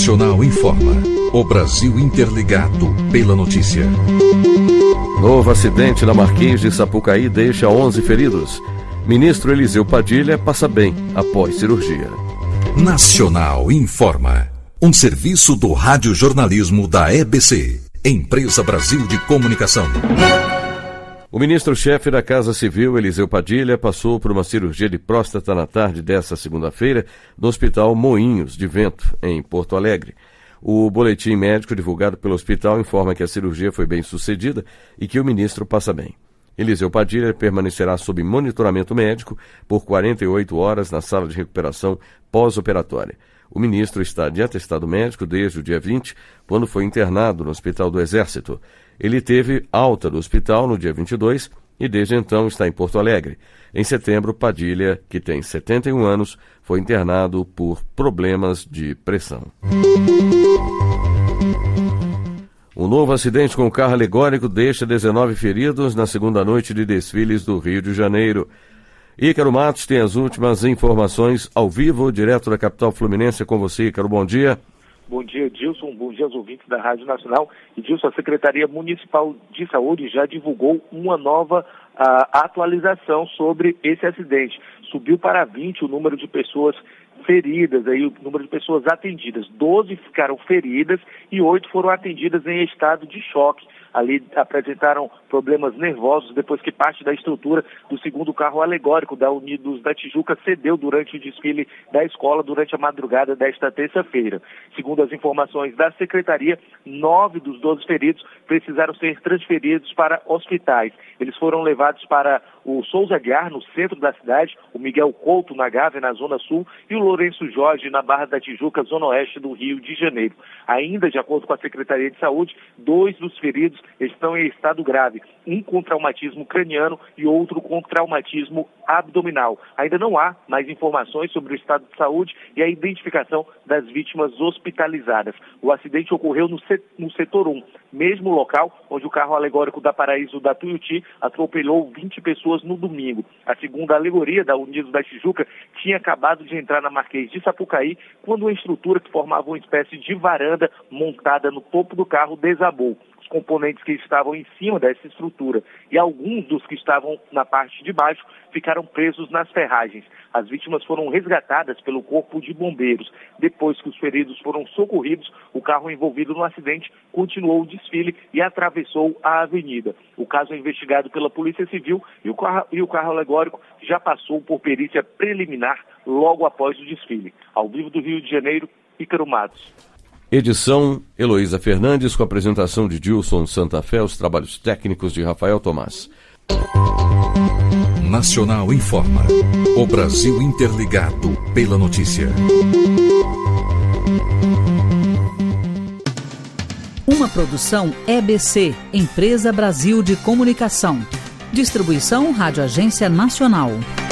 Nacional informa. O Brasil interligado pela notícia. Novo acidente na Marquês de Sapucaí deixa 11 feridos. Ministro Eliseu Padilha passa bem após cirurgia. Nacional informa. Um serviço do radiojornalismo da EBC, Empresa Brasil de Comunicação. O ministro-chefe da Casa Civil, Eliseu Padilha, passou por uma cirurgia de próstata na tarde desta segunda-feira no Hospital Moinhos de Vento, em Porto Alegre. O boletim médico divulgado pelo hospital informa que a cirurgia foi bem sucedida e que o ministro passa bem. Eliseu Padilha permanecerá sob monitoramento médico por 48 horas na sala de recuperação pós-operatória. O ministro está de atestado médico desde o dia 20, quando foi internado no Hospital do Exército. Ele teve alta do hospital no dia 22 e desde então está em Porto Alegre. Em setembro, Padilha, que tem 71 anos, foi internado por problemas de pressão. Um novo acidente com o carro alegórico deixa 19 feridos na segunda noite de desfiles do Rio de Janeiro. Ícaro Matos tem as últimas informações ao vivo, direto da capital fluminense. Com você, Ícaro, bom dia. Bom dia, Dilson. Bom dia aos ouvintes da Rádio Nacional. E, Dilson, a Secretaria Municipal de Saúde já divulgou uma nova atualização sobre esse acidente. Subiu para 20 o número de pessoas feridas, aí o número de pessoas atendidas. 12 ficaram feridas e 8 foram atendidas em estado de choque. Ali apresentaram problemas nervosos depois que parte da estrutura do segundo carro alegórico da Unidos da Tijuca cedeu durante o desfile da escola durante a madrugada desta terça-feira. Segundo as informações da Secretaria, 9 dos 12 feridos precisaram ser transferidos para hospitais. Eles foram levados para o Souza Aguiar, no centro da cidade, o Miguel Couto, na Gávea, na Zona Sul, e o Lourenço Jorge, na Barra da Tijuca, Zona Oeste do Rio de Janeiro. Ainda, de acordo com a Secretaria de Saúde, 2 dos feridos estão em estado grave, um com traumatismo craniano e outro com traumatismo abdominal. Ainda não há mais informações sobre o estado de saúde e a identificação das vítimas hospitalizadas. O acidente ocorreu no setor 1, mesmo local onde o carro alegórico da Paraíso da Tuiuti atropelou 20 pessoas no domingo. A segunda alegoria da Unidos da Tijuca tinha acabado de entrar na Marquês de Sapucaí quando uma estrutura que formava uma espécie de varanda montada no topo do carro desabou. Componentes que estavam em cima dessa estrutura e alguns dos que estavam na parte de baixo ficaram presos nas ferragens. As vítimas foram resgatadas pelo Corpo de Bombeiros. Depois que os feridos foram socorridos, o carro envolvido no acidente continuou o desfile e atravessou a avenida. O caso é investigado pela Polícia Civil e o carro alegórico já passou por perícia preliminar logo após o desfile. Ao vivo do Rio de Janeiro, Ícaro Matos. Edição Heloísa Fernandes, com a apresentação de Dilson Santa Fé, os trabalhos técnicos de Rafael Tomás. Nacional informa. O Brasil interligado pela notícia. Uma produção EBC, Empresa Brasil de Comunicação. Distribuição Rádio Agência Nacional.